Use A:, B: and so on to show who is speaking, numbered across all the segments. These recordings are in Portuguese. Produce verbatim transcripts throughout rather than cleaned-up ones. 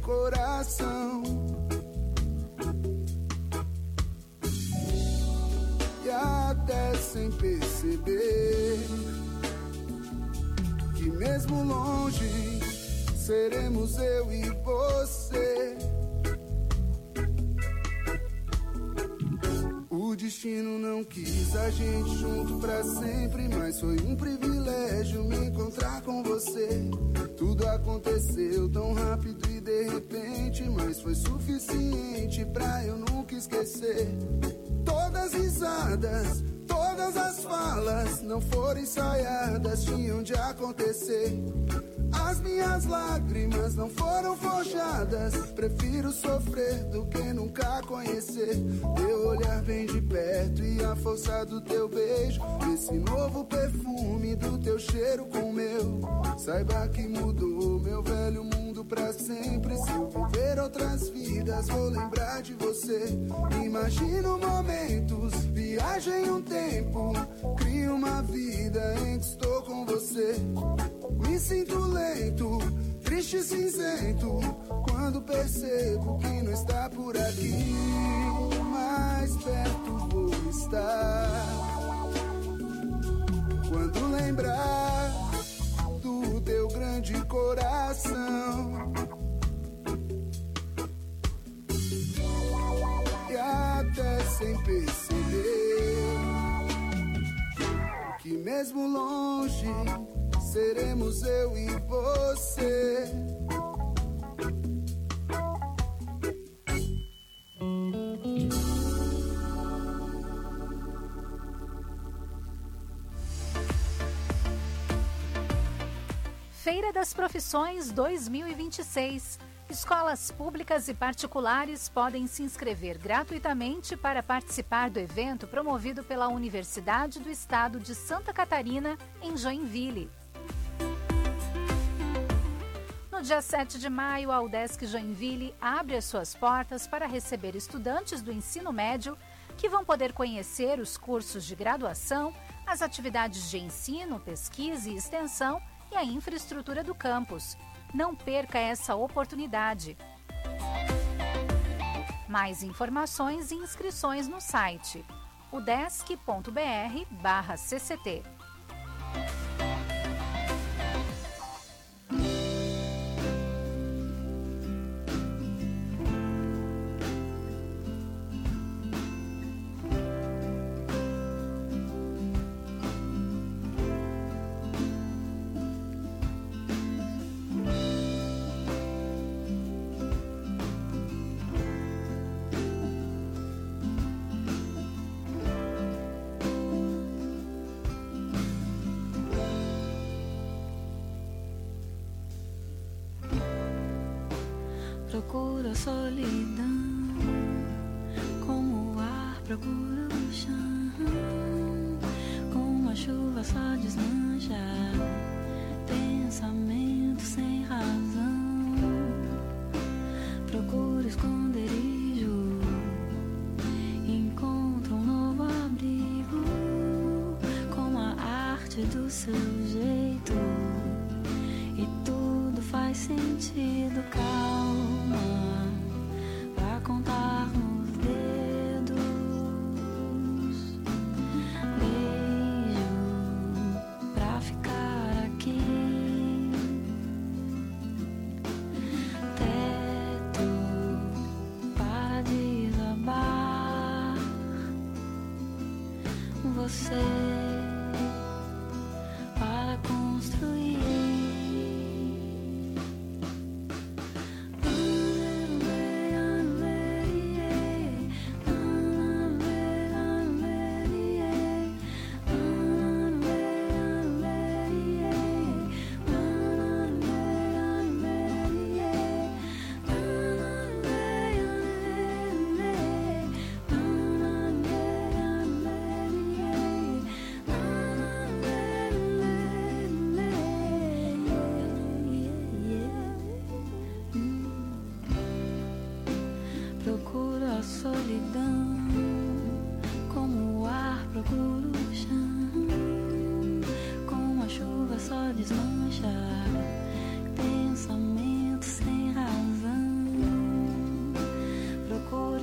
A: coração. E até sem perceber que mesmo longe seremos eu e você. O destino não quis a gente junto pra sempre, mas foi um privilégio me encontrar com você. Tudo aconteceu tão rápido e de repente, mas foi suficiente pra eu nunca esquecer. Todas as risadas, todas as falas não foram ensaiadas, tinham de acontecer. As minhas lágrimas não foram forjadas, prefiro sofrer do que nunca conhecer. Teu olhar bem de perto e a força do teu beijo, esse novo perfume do teu cheiro com o meu. Saiba que mudou meu velho mundo pra sempre. Se eu viver outras vidas vou lembrar de você. Imagino momentos, viagem um tempo, crio uma vida em que estou com você. Me sinto lento, triste e cinzento quando percebo que não está por aqui. Mais perto vou estar quando lembrar do teu grande coração. E até sem perceber que mesmo longe seremos eu e você.
B: Feira das Profissões dois mil e vinte e seis. Escolas públicas e particulares podem se inscrever gratuitamente para participar do evento promovido pela Universidade do Estado de Santa Catarina, em Joinville. No dia sete de maio, a UDESC Joinville abre as suas portas para receber estudantes do ensino médio que vão poder conhecer os cursos de graduação, as atividades de ensino, pesquisa e extensão e a infraestrutura do campus. Não perca essa oportunidade. Mais informações e inscrições no site udesc ponto br barra C C T.
C: Procuro a solidão, como o ar procura o chão, como a chuva só desmancha, pensamento sem razão. Procuro esconderijo, encontro um novo abrigo, como a arte do seu jeito, e tudo faz sentido. Calma pra contar nos dedos, beijo pra ficar aqui, teto para desabar, você para construir. Procuro a solidão, como o ar procura o chão, como a chuva só desmancha, pensamento sem razão.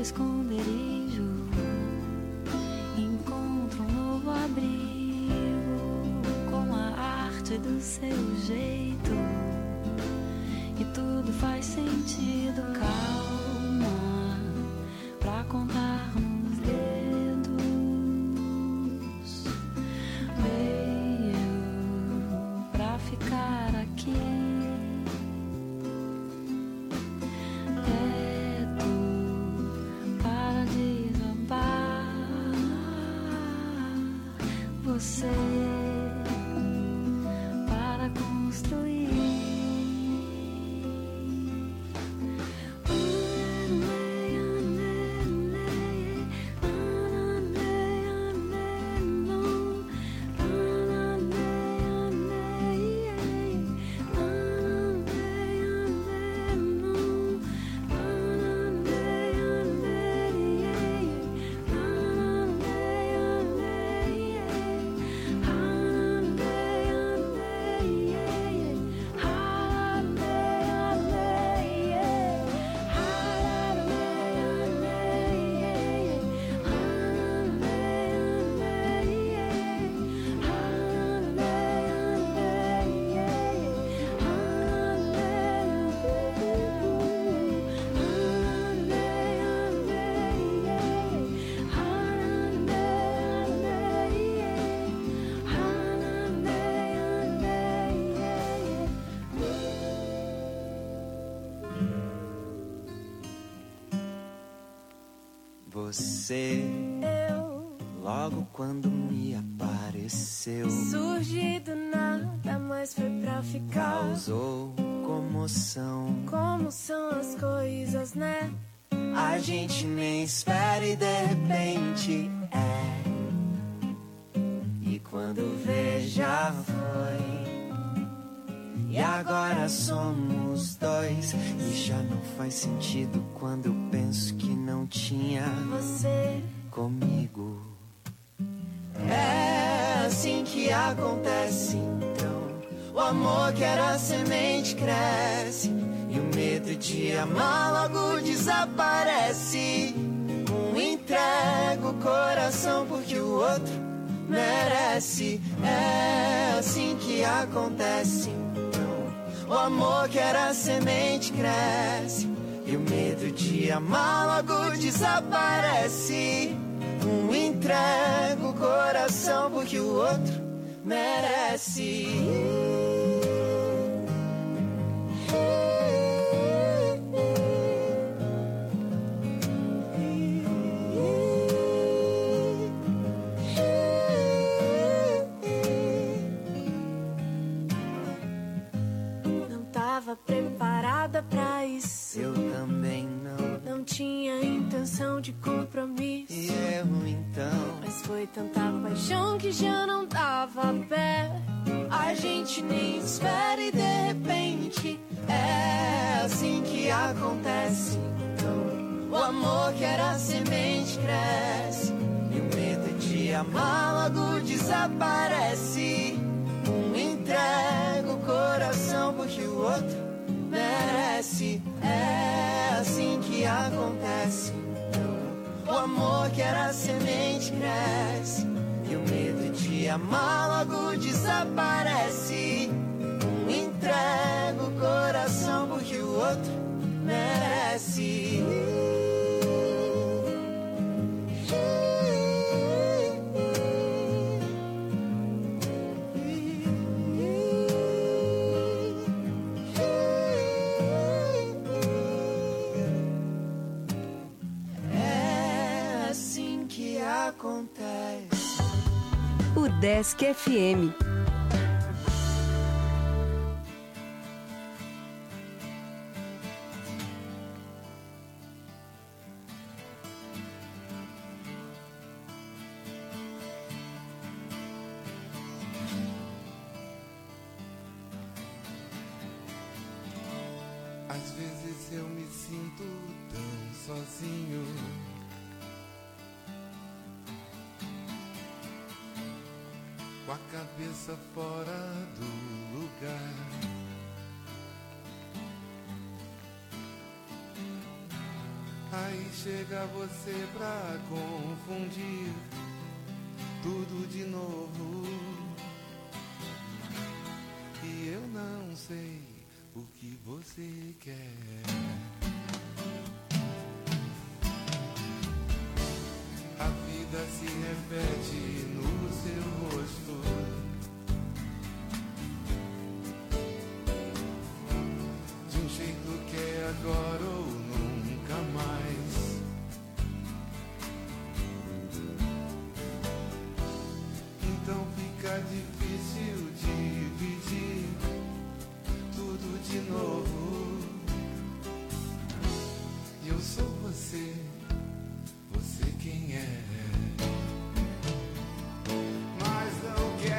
C: esconderijo encontra um novo abrigo com a arte do seu jeito e tudo faz sentido. Calma pra contar nos dedos. Veio pra ficar aqui. Você para construir.
D: Você, eu, logo quando me apareceu,
E: surgi do nada, mas foi pra ficar.
D: Causou comoção.
E: Como são as coisas, né?
D: A gente nem espera e de repente é. E quando vê já foi. E agora somos dois. E já não faz sentido quando eu penso que não tinha
E: você
D: comigo. É assim que acontece então. O amor que era semente cresce e o medo de amar logo desaparece. Um entrega o coração porque o outro merece. É assim que acontece então. O amor que era semente cresce e o medo de amar logo desaparece. Um entrega o coração porque o outro merece.
E: Não tava preparada pra isso.
D: Eu também não.
E: Não tinha intenção de compromisso.
D: E eu então.
E: Mas foi tanta paixão que já não dava pé.
D: A gente nem espera e de repente é assim que acontece então. O amor que era semente cresce e o medo de amar logo desaparece. Um entrega o coração porque o outro merece. É assim que acontece então. O amor que era semente cresce e o medo de amar logo desaparece. Um entrega o coração porque o outro merece. É assim que acontece.
F: Udesc F M.
A: Às vezes eu me sinto tão sozinho. Com a cabeça fora do lugar. A
G: chega você pra confundir tudo de novo. E eu não sei o que você quer. A vida se repete no seu rosto. De um jeito que é agora ou nunca mais. Então fica difícil dividir tudo de novo. E eu sou você, você quem é. Mas não quero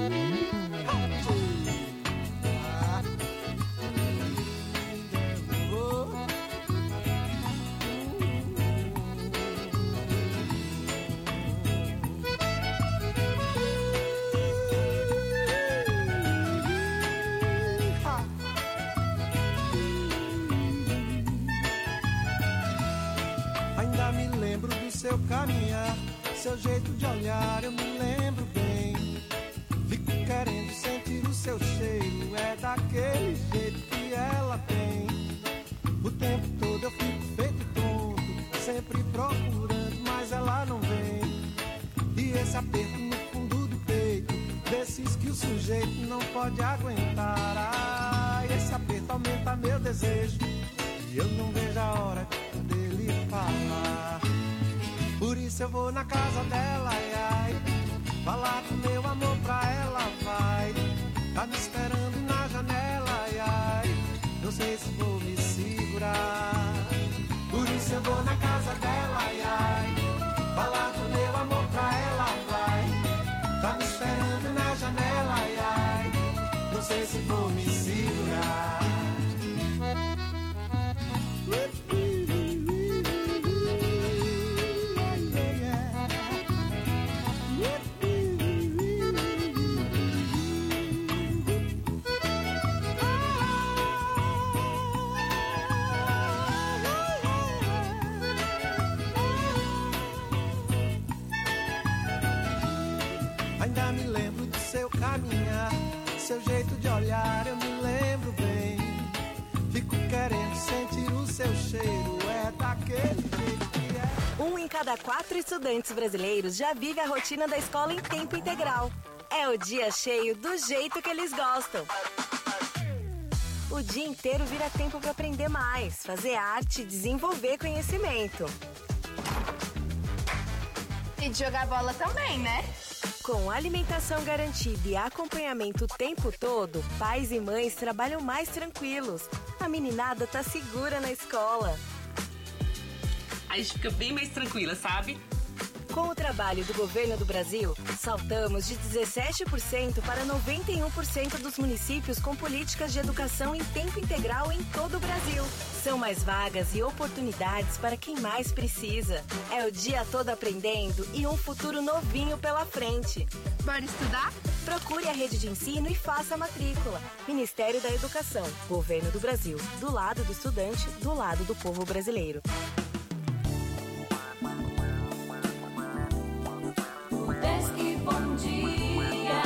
D: Seu caminhar, seu jeito de olhar, eu me lembro bem. Fico querendo sentir o seu cheiro, é daquele jeito que ela tem. O tempo todo eu fico feito tonto, sempre procurando, mas ela não vem. E esse aperto no fundo do peito, desses que o sujeito não pode aguentar. Ah, esse aperto aumenta meu desejo, e eu não vejo a hora dele falar. Por isso eu vou na casa dela, ai, ai, falar do meu amor pra ela, vai. Tá me esperando na janela, ai, ai, não sei se vou me segurar. Por isso eu vou na casa dela, ai, ai, falar do meu amor pra ela, vai. Tá me esperando na janela, ai, ai, não sei se vou me segurar. Ainda me lembro do seu caminhar, seu jeito de olhar, eu me lembro bem. Fico querendo sentir o seu cheiro, é daquele jeito que é.
H: Um em cada quatro estudantes brasileiros já vive a rotina da escola em tempo integral. É o dia cheio do jeito que eles gostam. O dia inteiro vira tempo para aprender mais, fazer arte e desenvolver conhecimento.
E: E de jogar bola também, né?
H: Com alimentação garantida e acompanhamento o tempo todo, pais e mães trabalham mais tranquilos. A meninada tá segura na escola.
I: A gente fica bem mais tranquila, sabe?
H: Com o trabalho do governo do Brasil, saltamos de dezessete por cento para noventa e um por cento dos municípios com políticas de educação em tempo integral em todo o Brasil. São mais vagas e oportunidades para quem mais precisa. É o dia todo aprendendo e um futuro novinho pela frente.
E: Bora estudar?
H: Procure a rede de ensino e faça a matrícula. Ministério da Educação, Governo do Brasil. Do lado do estudante, do lado do povo brasileiro.
C: Bom dia.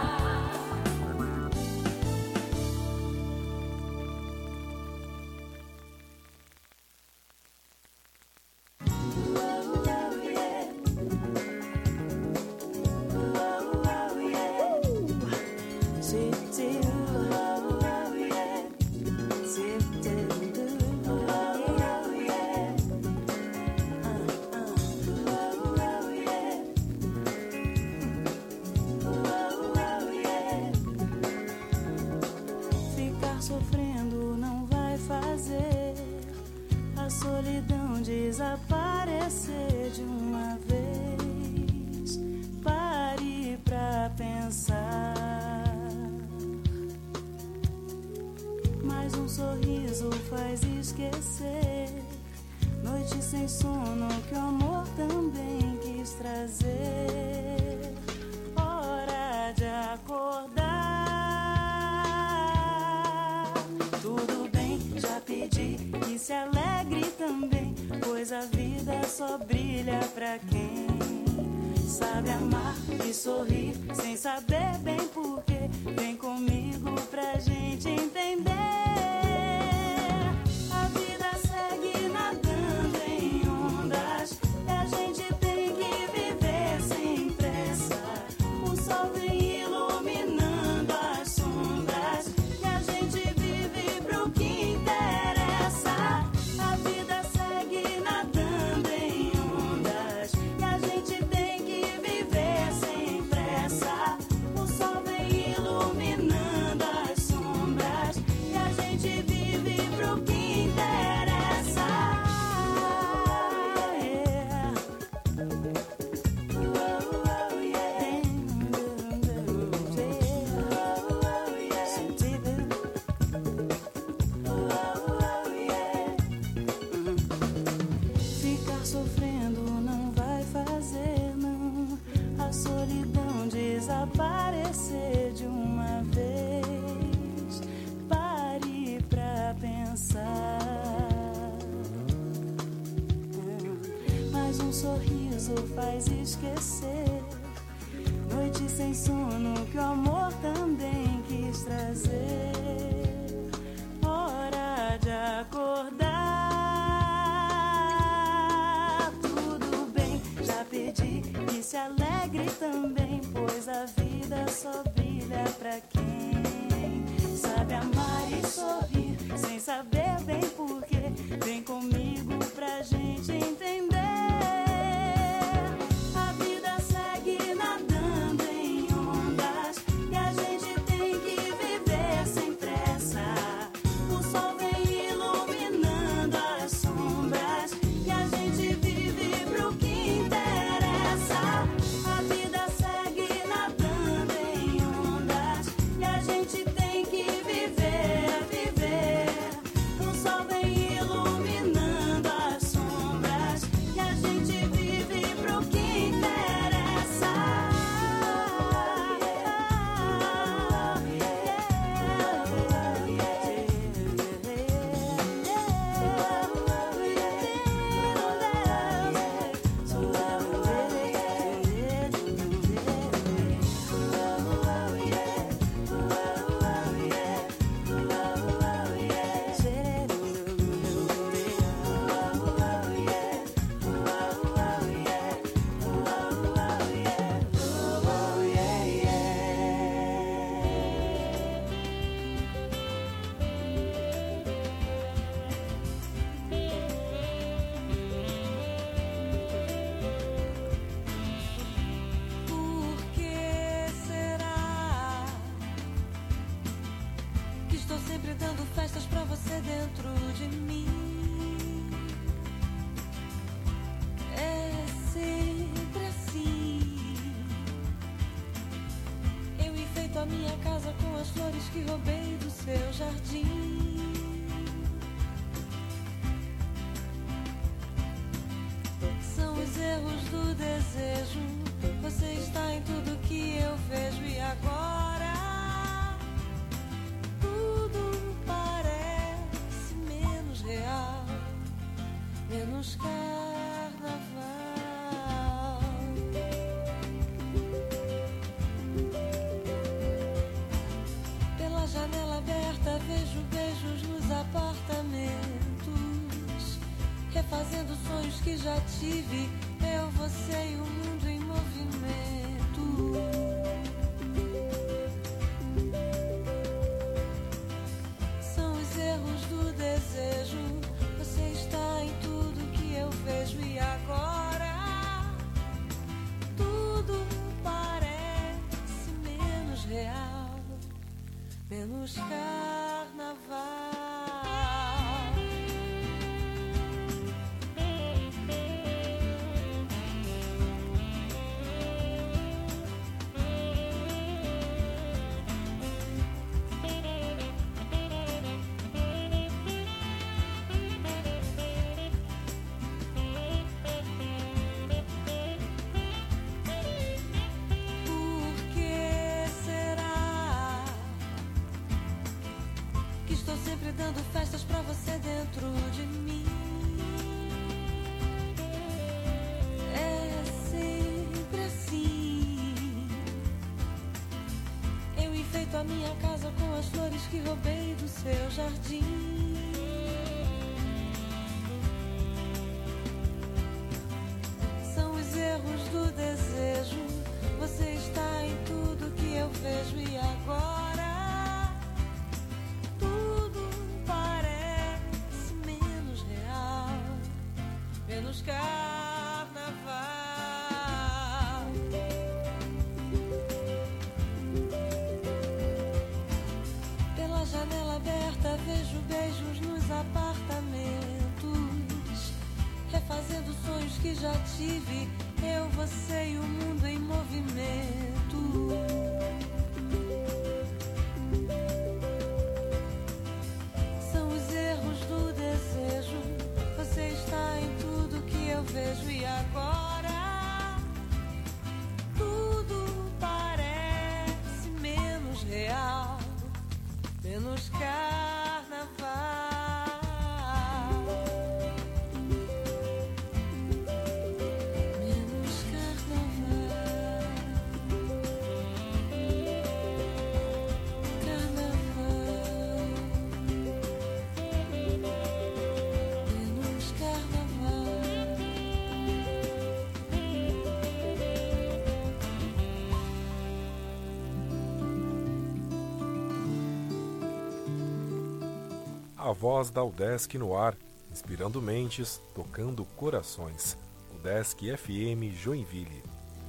J: Desaparecer de uma vez, pare pra pensar. Mas um sorriso faz esquecer noites sem sono que o amor também quis trazer. Hora de acordar. Tudo bem, já pedi que se alegre também, pois a vida só brilha pra quem sabe amar e sorrir sem saber bem porquê. Vem comigo pra gente entender. A vida segue nadando em ondas e a gente tem que viver sem pressa. O sol vem iluminando as sombras e a gente vive pro que interessa. A vida segue nadando em ondas e a gente tem que viver sem pressa. O sol vem iluminando desaparecer de uma vez. Pare pra pensar. Mas um sorriso faz esquecer. Noite sem sono que o amor também quis trazer. Hora de acordar. Tudo bem, já pedi e se alegre também, pois a vida só brilha pra quem sabe amar e sorrir, sem saber bem porquê. Vem comigo pra gente entender. A vida segue nadando em ondas e a gente tem que viver sem pressa. O sol vem iluminando as sombras e a gente vive pro que interessa. A vida segue nadando em ondas e a gente tem que viver, viver. O sol vem iluminando as sombras e a gente vive pro que interessa. Por que será que estou sempre dando festas pra você dentro de mim? É sempre assim. Eu enfeito a minha casa com as flores que roubei do seu jardim. São os erros do desejo. Você está em tudo que eu vejo e agora tudo parece menos real, menos carnaval. Pela janela aberta vejo beijos nos apartamentos, refazendo sonhos que já tive. Eu, você e o mundo em movimento. São os erros do desejo. Você está em tudo que eu vejo e agora tudo parece menos real, menos carnaval. Por que será que estou sempre dando festas pra você dentro de mim? É sempre assim. Eu enfeito a minha casa com as flores que roubei do seu jardim. São os erros do desejo. Você está em tudo que eu vejo e agora tudo parece menos real, menos carnaval. Pela janela aberta vejo beijos nos apartamentos, refazendo sonhos que já tive. Eu, você e o mundo em movimento. São os erros do desejo. Você está em tudo que eu vejo e agora tudo parece
K: a voz da UDESC no ar, inspirando mentes, tocando corações. UDESC F M Joinville.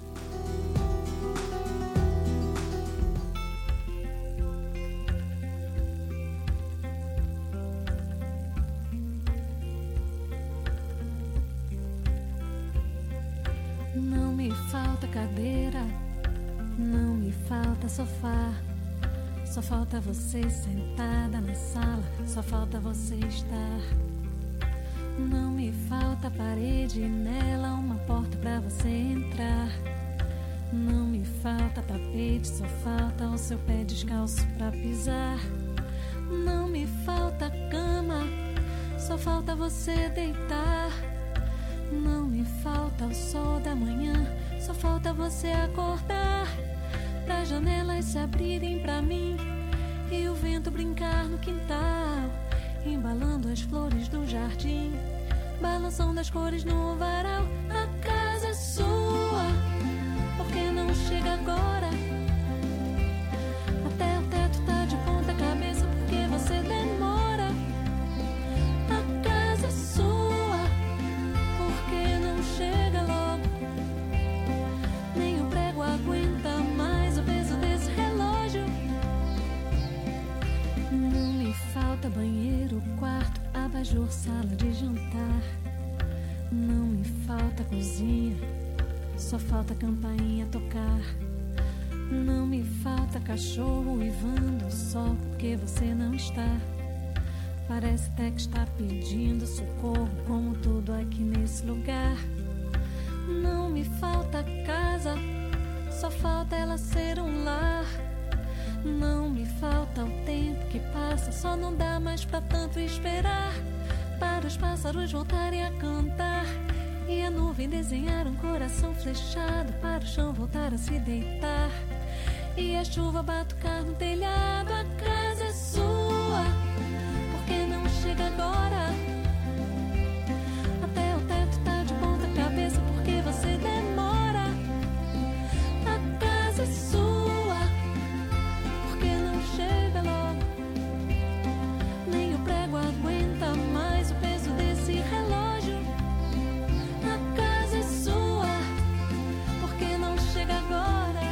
E: Não me falta cadeira, não me falta sofá. Só falta você sentada na sala, só falta você estar. Não me falta parede, nela uma porta pra você entrar. Não me falta tapete, só falta o seu pé descalço pra pisar. Não me falta cama, só falta você deitar. Não me falta o sol da manhã, só falta você acordar. Pra janelas se abrirem pra mim e o vento brincar no quintal, embalando as flores do jardim, balançando as cores no varal. A casa é sua, por que não chega agora? Até o teto tá de ponta cabeça, porque você demora. A casa é sua, por que não chega logo? Nem o prego aguenta mais o peso desse relógio. Não me falta banheiro, quarto, abajur, sala de jantar. Não me falta cozinha, só falta campainha tocar. Não me falta cachorro uivando só porque você não está. Parece até que está pedindo socorro, como tudo aqui nesse lugar. Não me falta casa, só falta ela ser um lar. Não me falta o tempo que passa, só não dá mais pra tanto esperar. Para os pássaros voltarem a cantar e a nuvem desenhar um coração flechado, para o chão voltar a se deitar e a chuva batucar no telhado. A casa é sua, por que não chega agora? Até o teto tá de ponta cabeça, porque você demora. A casa é sua, por que não chega logo? Nem o prego aguenta mais o peso desse relógio. A casa é sua, por que não chega agora?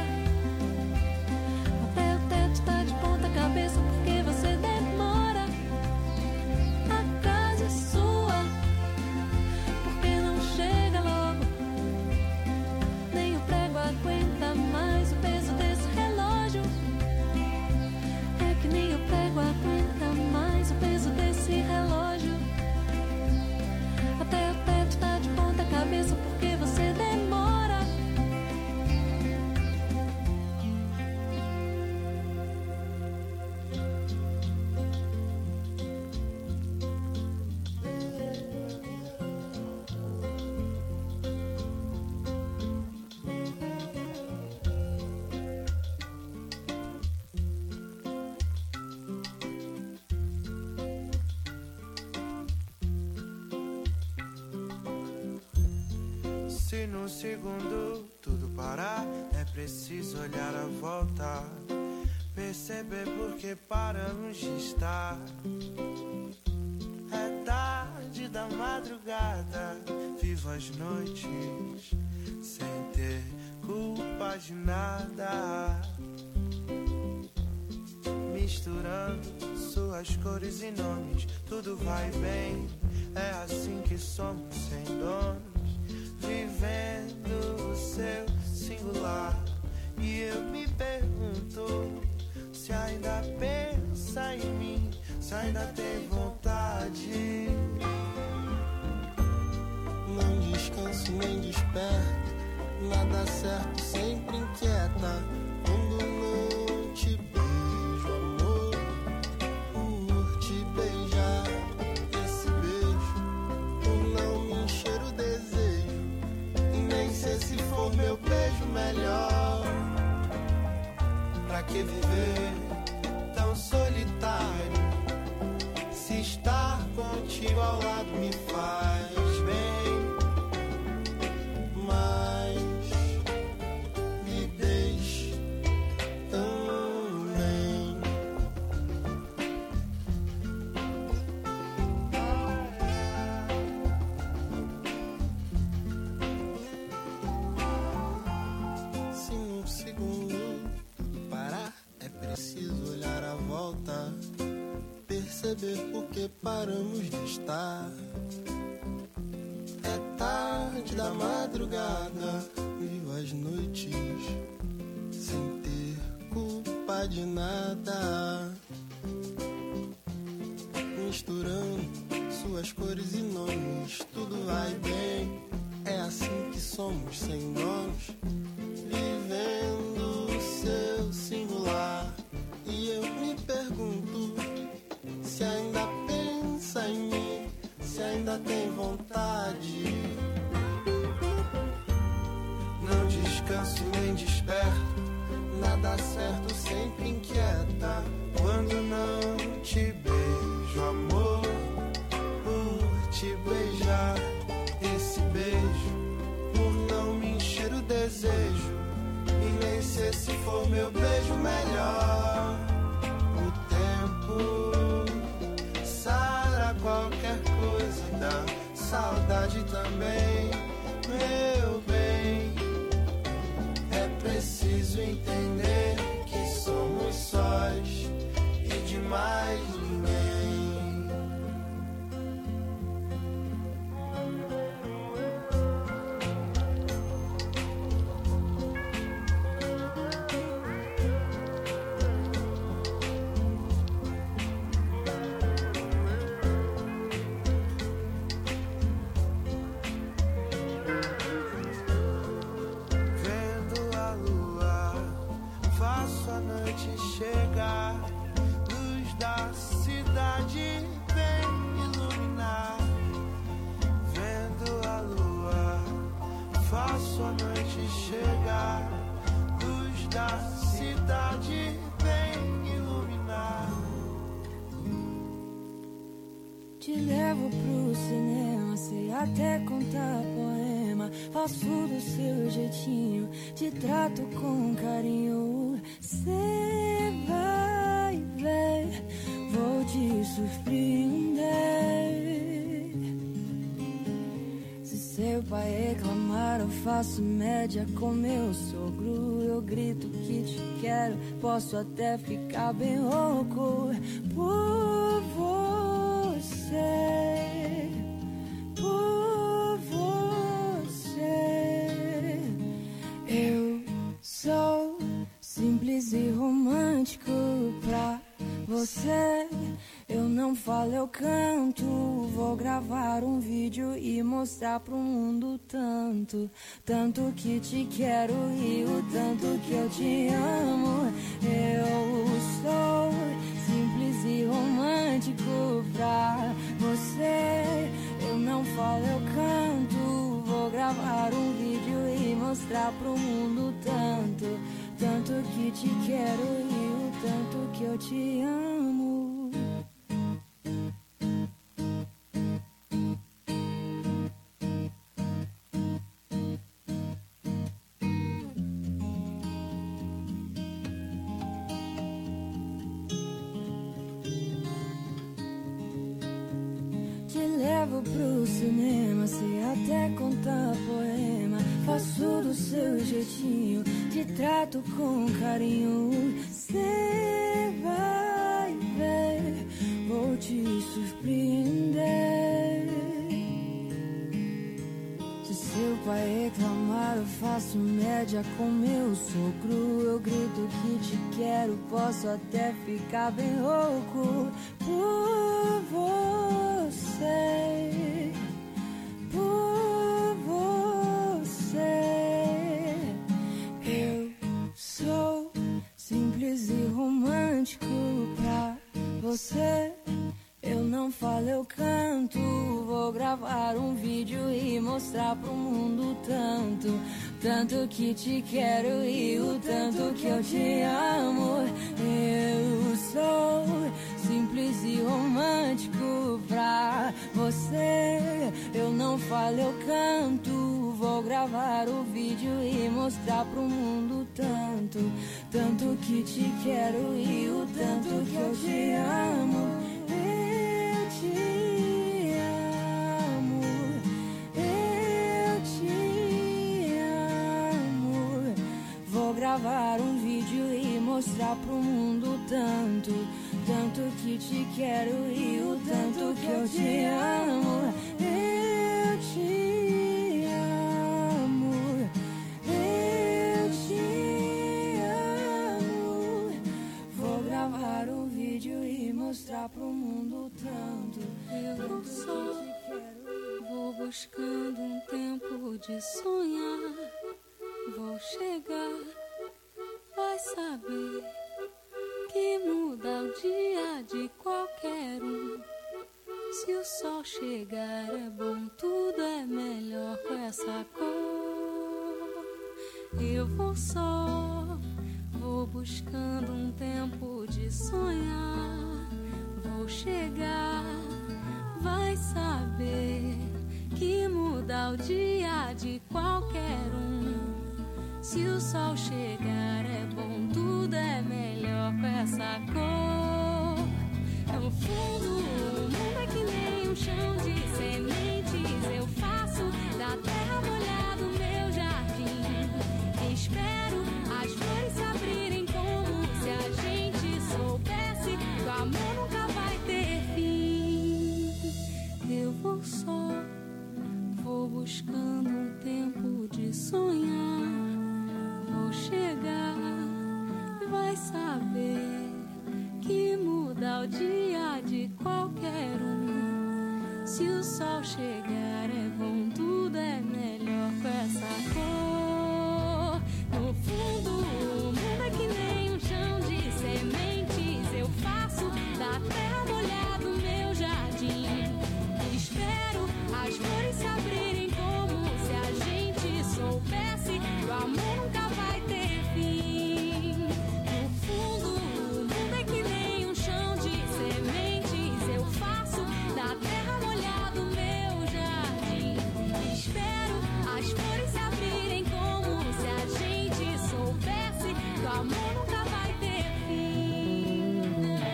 E: Até o teto tá de ponta cabeça, porque você demora. A casa é sua, por que não chega logo? Nem o prego aguenta mais o peso desse relógio. É que nem o prego aguenta mais o peso desse relógio. Até o teto tá de ponta cabeça, porque você demora.
L: Se num segundo tudo parar, é preciso olhar à volta, perceber por que paramos de estar. É tarde da madrugada, vivo as noites sem ter culpa de nada, misturando suas cores e nomes, tudo vai bem. É assim que somos sem donos, vivendo o seu singular. E eu me pergunto se ainda pensa em mim, se ainda tem vontade.
M: Não descanso nem desperto, nada certo sempre inquieta. Quando não te beijo, amor, por te beijar, esse beijo por não me encher o desejo, e nem sei se for meu beijo melhor. Pra que viver tão solitário, se estar contigo ao lado me faz bem, mas me deixe também. perceber por que paramos de estar. É tarde da madrugada, vivo as noites sem ter culpa de nada. Misturando suas cores e nomes, tudo vai bem. É assim que somos, sem donos, vivendo o seu singular. E eu me pergunto se ainda pensa em mim, se ainda tem vontade.
L: Não descanso nem desperto, nada certo sempre inquieta. Quando não te beijo, amor, por te beijar, esse beijo, por não me encher o desejo, e nem sei se for meu beijo melhor. O tempo sara qualquer coisa, dá saudade também, meu bem. É preciso entender que somos sós e de mais ninguém. Vendo a lua, faço a noite chegar, luz da cidade vem iluminar. Vendo a lua, faço a noite chegar, luz da cidade vem iluminar.
J: Te levo pro cinema, sei até contar poema. Faço do seu jeitinho, te trato com carinho. Cê vai ver, vou te surpreender. Se seu pai reclamar, eu faço média com meu sogro. Eu grito que te quero, posso até ficar bem louco por você, por você. Eu sou simples e romântico pra você. Eu não falo, eu canto. Vou gravar um vídeo e mostrar pro mundo tanto, tanto que te quero e o tanto que eu te amo. Eu sou simples e romântico pra você. Eu não falo, eu canto. Vou gravar um vídeo e mostrar pro mundo tanto, tanto que te quero e o tanto que eu te amo. Te levo pro cinema, sei até contar poema. Faço do seu jeitinho, te trato com carinho. Cê vai ver, vou te surpreender. Se seu pai reclamar, eu faço média com meu sogro. Eu grito que te quero, posso até ficar bem louco por você, por você. Eu sou simples e romântico pra você. Eu não falo, eu canto. Vou gravar um vídeo e mostrar pro mundo tanto, tanto que te quero e o tanto que eu te amo. Eu sou simples e romântico pra você. Eu não falo, eu canto. Vou gravar o vídeo e mostrar pro mundo tanto, tanto que te quero e o tanto que eu te amo. Eu te amo, eu te amo. Vou gravar um vídeo e mostrar mostrar pro mundo tanto, tanto que te quero e o tanto que eu te amo. Eu te amo, eu te amo. Vou gravar um vídeo e mostrar pro mundo tanto.
E: Eu só vou buscando um tempo de sonhar. Vou chegar, vai saber que muda o dia de qualquer um. Se o sol chegar é bom, tudo é melhor com essa cor. Eu vou só, vou buscando um tempo de sonhar. Vou chegar, vai saber que muda o dia de qualquer um. Se o sol chegar é bom, tudo é melhor com essa cor. No fundo, o mundo é que nem um chão de sementes. Eu faço da terra molhada o meu jardim. Espero as flores se abrirem como se a gente soubesse que o amor nunca vai ter fim. Eu vou só, vou buscando um tempo de sonhar. Vou chegar, vai saber que muda o dia de qualquer um. Se o sol chegar é bom, tudo é melhor com essa cor. No fundo, o mundo é que nem um chão de sementes. Eu faço da terra molhada o meu jardim. Espero as flores se abrirem como se a gente soubesse que o amor nunca vai ter fim. No fundo, o mundo é que nem um chão de sementes. Eu faço da terra molhada o meu jardim. Espero as flores se abrirem como se a gente soubesse que o amor nunca vai ter fim.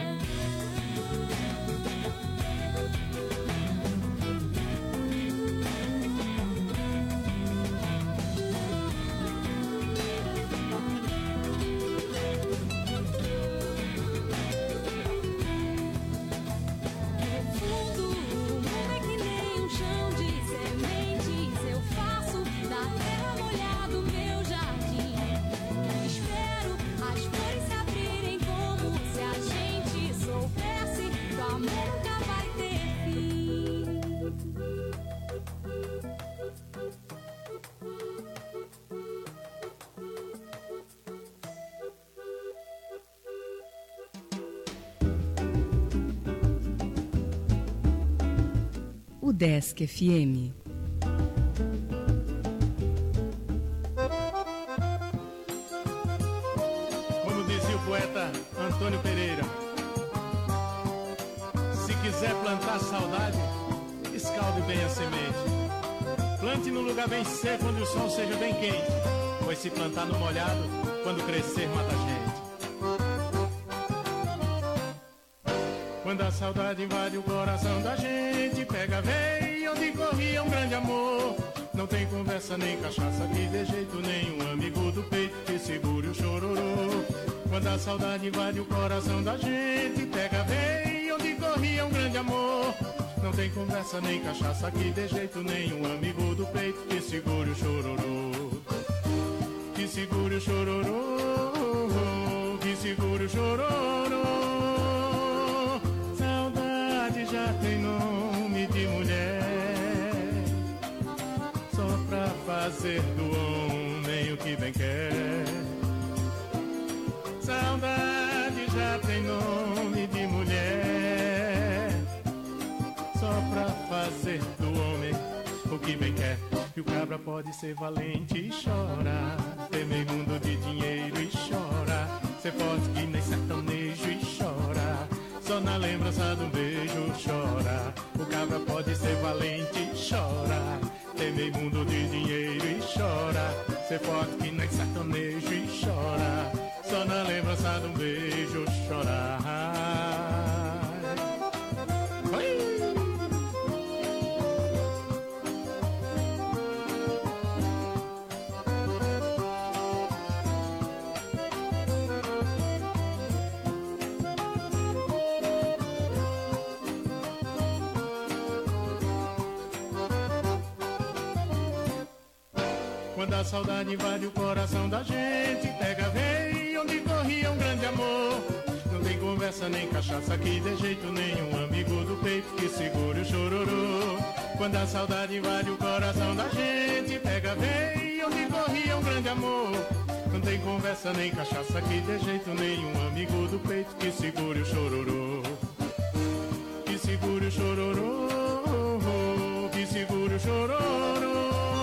F: Udesc F M.
N: Como dizia o poeta Antônio Pereira, se quiser plantar saudade, escalde bem a semente. Plante num lugar bem seco onde o sol seja bem quente, pois se plantar no molhado, quando crescer mata a gente. Quando a saudade invade o coração da gente, pega veio onde corria um grande amor. Não tem conversa nem cachaça aqui de jeito nenhum, amigo do peito que segure o chororô. Quando a saudade invade o coração da gente, pega veio onde corria um grande amor. Não tem conversa nem cachaça aqui de jeito nenhum, amigo do peito que segure o chororô. Que segure o chororô, que segure o chororô. Já tem nome de mulher, só pra fazer do homem o que bem quer. Saudade já tem nome de mulher, só pra fazer do homem o que bem quer. E o cabra pode ser valente e chorar, ter meio mundo de dinheiro e chora, ser forte que nem sertanejo e chora, só na lembrança de um beijo chora. O cabra pode ser valente e chora, ter meio mundo de dinheiro e chora, ser forte que nem sertanejo e chora, só na lembrança de um beijo chorar. Oi! Quando a saudade invade o coração da gente, pega, vem, onde corria um grande amor. Não tem conversa nem cachaça aqui de jeito nenhum, amigo do peito que segura o chororô. Quando a saudade invade o coração da gente, pega, vem, onde corria um grande amor. Não tem conversa nem cachaça aqui de jeito nenhum, amigo do peito que segura o chororô. Que segura o chororô, que segura o chororô.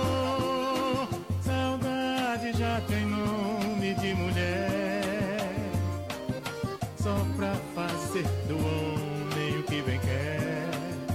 N: Saudade já tem nome de mulher, só pra fazer do homem o que bem quer.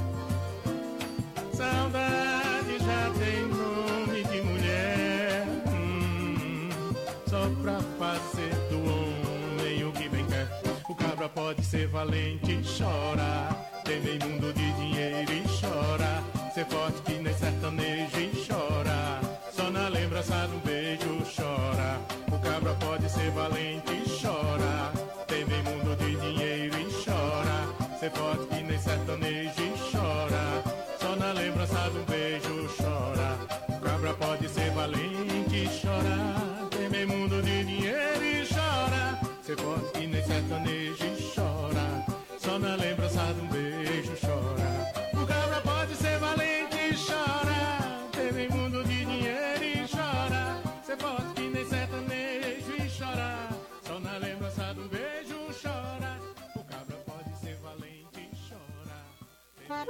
N: Saudade já tem nome de mulher, hum, só pra fazer do homem o que bem quer. O cabra pode ser valente e chora, temer mundo de dinheiro e chora, ser forte que nem sertanejo e chora, só na lembrança de um beijo chora. O cabra pode ser valente e chora, temer mundo de dinheiro e chora, ser forte que nem sertanejo e chora, só na lembrança de um beijo chora. O cabra pode ser valente e chora, temer mundo de dinheiro e chora, ser forte que nem sertanejo e chora, só na lembrança de um beijo chora. O cabra pode ser valente e chora, temer mundo de dinheiro e chora, ser forte que nem sertanejo e chora, só na lembrança de um beijo chora. O cabra pode ser valente e chora.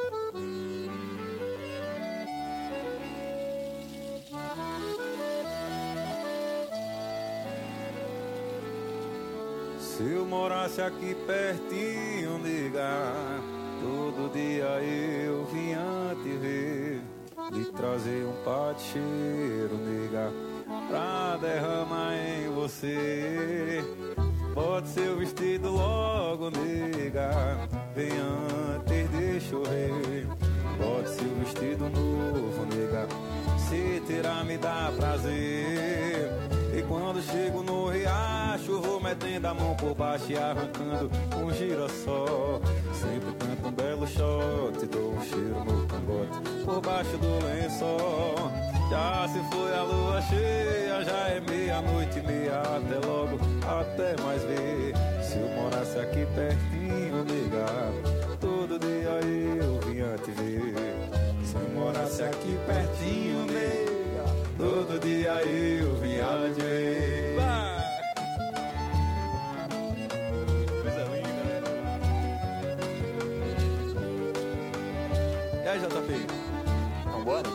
O: Se eu morasse aqui pertinho, nega, todo dia eu vinha te ver, lhe trazer um pateiro, nega, pra derramar em você. Bote seu vestido logo, nega, vem antes de chover. Bote seu vestido novo, nega, se terá me dá prazer. E quando chego no riacho, vou metendo a mão por baixo e arrancando um girassol. Sempre canto um belo shot, dou um cheiro no cangote por baixo do lençol. Já se foi a lua cheia, já é meia-noite e meia. Até logo, até mais ver. Se eu morasse aqui pertinho, nega, todo dia eu vinha te ver. Se eu morasse aqui pertinho, nega, todo dia eu vinha te ver. Vai! Coisa linda, né? E aí, J P? Vambora?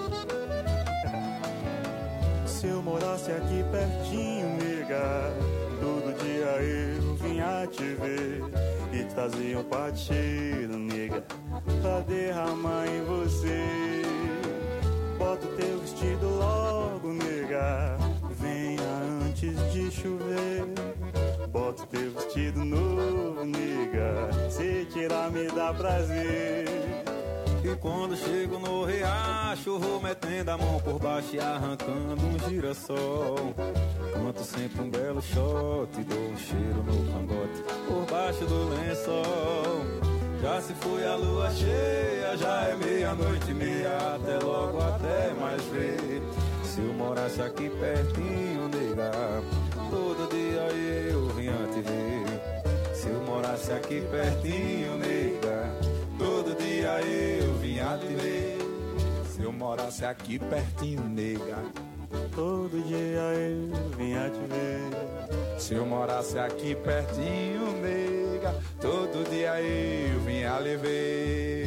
P: Se eu morasse aqui pertinho, nega, todo dia eu vinha te ver e trazia um pateiro, nega, pra derramar em você. Bota o teu vestido logo, nega, venha antes de chover. Bota o teu vestido novo, nega, se tirar me dá prazer.
O: E quando chego no riacho, vou metendo a mão por baixo e arrancando um girassol. Canto sempre um belo shot, dou um cheiro no cangote por baixo do lençol. Já se foi a lua cheia, já é meia-noite e meia. Até logo, até mais ver. Se eu morasse aqui pertinho, nega, todo dia eu vinha te ver. Se eu morasse aqui pertinho, nega, todo dia eu vinha te ver. Se eu morasse aqui pertinho, nega,
P: todo dia eu vinha te ver.
O: Se eu morasse aqui pertinho, nega, todo dia eu vinha lhe ver.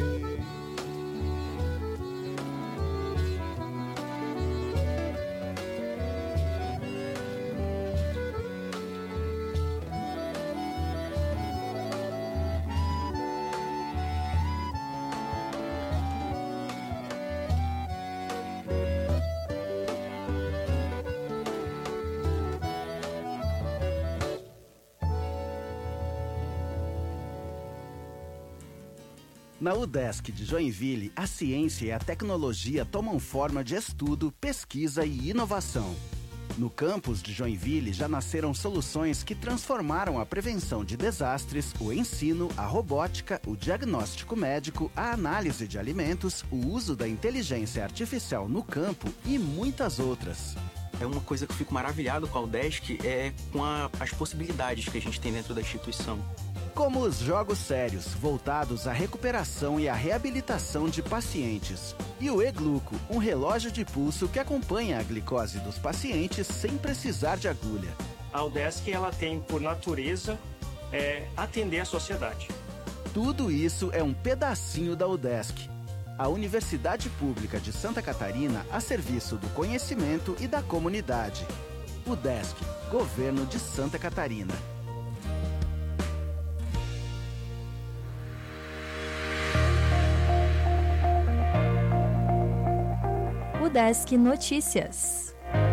Q: Na UDESC de Joinville, a ciência e a tecnologia tomam forma de estudo, pesquisa e inovação. No campus de Joinville já nasceram soluções que transformaram a prevenção de desastres, o ensino, a robótica, o diagnóstico médico, a análise de alimentos, o uso da inteligência artificial no campo e muitas outras.
R: É uma coisa que eu fico maravilhado com a UDESC, é com a, as possibilidades que a gente tem dentro da instituição.
Q: Como os jogos sérios, voltados à recuperação e à reabilitação de pacientes. E o E-Gluco, um relógio de pulso que acompanha a glicose dos pacientes sem precisar de agulha.
S: A UDESC, ela tem, por natureza, é, atender a sociedade.
Q: Tudo isso é um pedacinho da UDESC, a Universidade Pública de Santa Catarina a serviço do conhecimento e da comunidade. UDESC, Governo de Santa Catarina.
T: UDESC Notícias.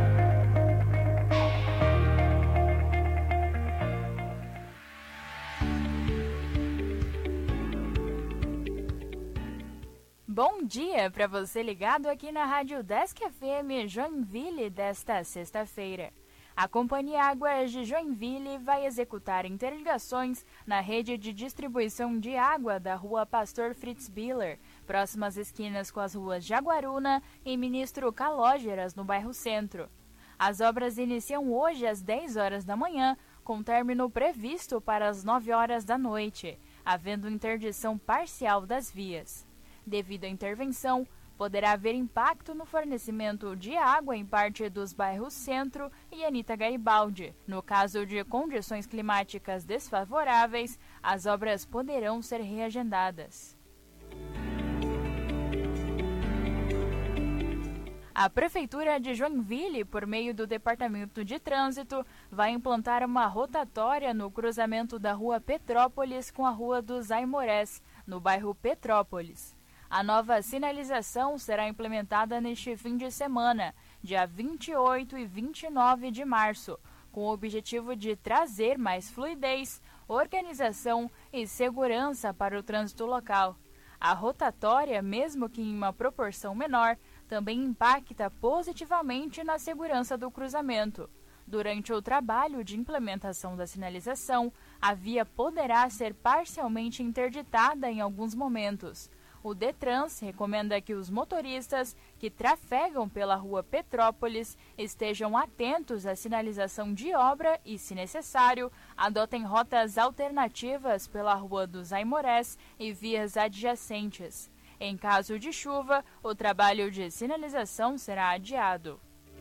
U: Bom dia para você ligado aqui na Rádio UDESC F M Joinville desta sexta-feira. A Companhia Águas de Joinville vai executar interligações na rede de distribuição de água da Rua Pastor Fritz Biller, próximas esquinas com as ruas Jaguaruna e Ministro Calógeras, no bairro Centro. As obras iniciam hoje às dez horas da manhã, com término previsto para as nove horas da noite, havendo interdição parcial das vias. Devido à intervenção, poderá haver impacto no fornecimento de água em parte dos bairros Centro e Anita Garibaldi. No caso de condições climáticas desfavoráveis, as obras poderão ser reagendadas. A Prefeitura de Joinville, por meio do Departamento de Trânsito, vai implantar uma rotatória no cruzamento da Rua Petrópolis com a Rua dos Aimorés, no bairro Petrópolis. A nova sinalização será implementada neste fim de semana, dia vinte e oito e vinte e nove de março, com o objetivo de trazer mais fluidez, organização e segurança para o trânsito local. A rotatória, mesmo que em uma proporção menor, também impacta positivamente na segurança do cruzamento. Durante o trabalho de implementação da sinalização, a via poderá ser parcialmente interditada em alguns momentos. O Detrans recomenda que os motoristas que trafegam pela Rua Petrópolis estejam atentos à sinalização de obra e, se necessário, adotem rotas alternativas pela Rua dos Aimorés e vias adjacentes. Em caso de chuva, o trabalho de sinalização será adiado.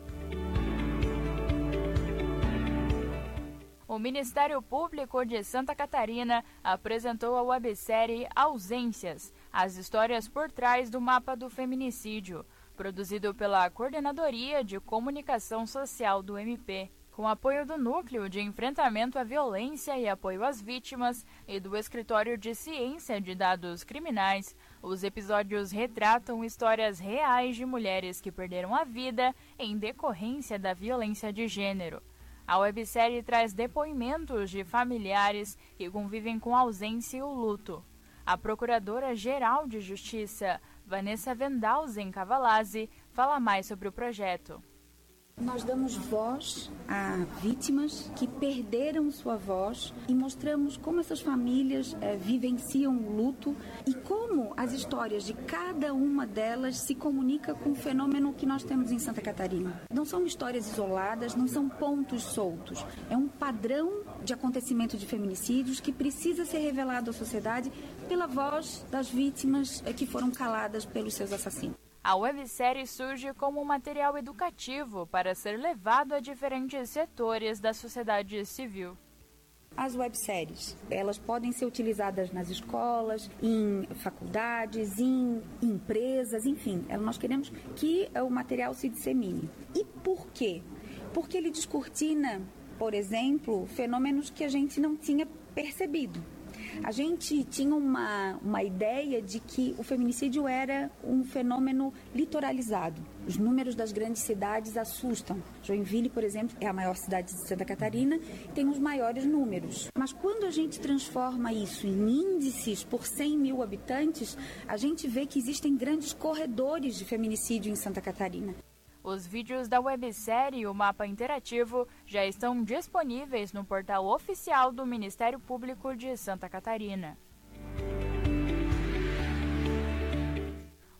U: O Ministério Público de Santa Catarina apresentou a websérie Ausências, as histórias por trás do mapa do feminicídio, produzido pela Coordenadoria de Comunicação Social do M P, com apoio do Núcleo de Enfrentamento à Violência e Apoio às Vítimas e do Escritório de Ciência de Dados Criminais. Os episódios retratam histórias reais de mulheres que perderam a vida em decorrência da violência de gênero. A websérie traz depoimentos de familiares que convivem com a ausência e o luto. A Procuradora-Geral de Justiça, Vanessa Vendalzen Cavalazzi, fala mais sobre o projeto.
V: Nós damos voz a vítimas que perderam sua voz e mostramos como essas famílias é, vivenciam o luto e como as histórias de cada uma delas se comunica com o fenômeno que nós temos em Santa Catarina. Não são histórias isoladas, não são pontos soltos. É um padrão de acontecimento de feminicídios que precisa ser revelado à sociedade pela voz das vítimas é, que foram caladas pelos seus assassinos.
U: A websérie surge como um material educativo para ser levado a diferentes setores da sociedade civil.
V: As webséries, elas podem ser utilizadas nas escolas, em faculdades, em empresas, enfim. Nós queremos que o material se dissemine. E por quê? Porque ele descortina, por exemplo, fenômenos que a gente não tinha percebido. A gente tinha uma, uma ideia de que o feminicídio era um fenômeno litoralizado. Os números das grandes cidades assustam. Joinville, por exemplo, é a maior cidade de Santa Catarina, tem os maiores números. Mas quando a gente transforma isso em índices por cem mil habitantes, a gente vê que existem grandes corredores de feminicídio em Santa Catarina.
U: Os vídeos da websérie e o mapa interativo já estão disponíveis no portal oficial do Ministério Público de Santa Catarina.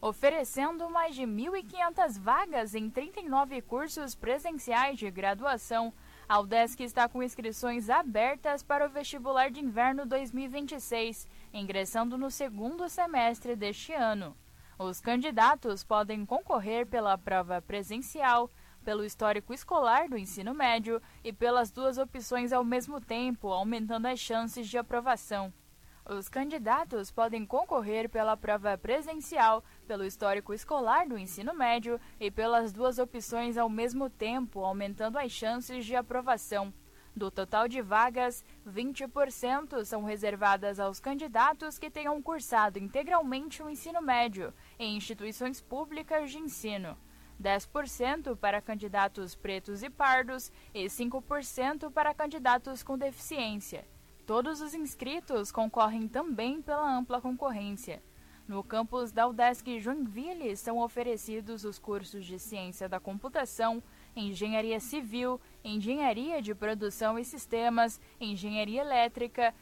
U: oferecendo mais de mil e quinhentas vagas em trinta e nove cursos presenciais de graduação. A UDESC está com inscrições abertas para o vestibular de inverno dois mil e vinte e seis, ingressando no segundo semestre deste ano. Os candidatos podem concorrer pela prova presencial, pelo histórico escolar do ensino médio e pelas duas opções ao mesmo tempo, aumentando as chances de aprovação. Os candidatos podem concorrer pela prova presencial, pelo histórico escolar do ensino médio e pelas duas opções ao mesmo tempo, aumentando as chances de aprovação. Do total de vagas, vinte por cento são reservadas aos candidatos que tenham cursado integralmente o ensino médio em instituições públicas de ensino, dez por cento para candidatos pretos e pardos e cinco por cento para candidatos com deficiência. Todos os inscritos concorrem também pela ampla concorrência. No campus da UDESC Joinville são oferecidos os cursos de Ciência da Computação, Engenharia Civil, Engenharia de Produção e Sistemas, Engenharia Elétrica,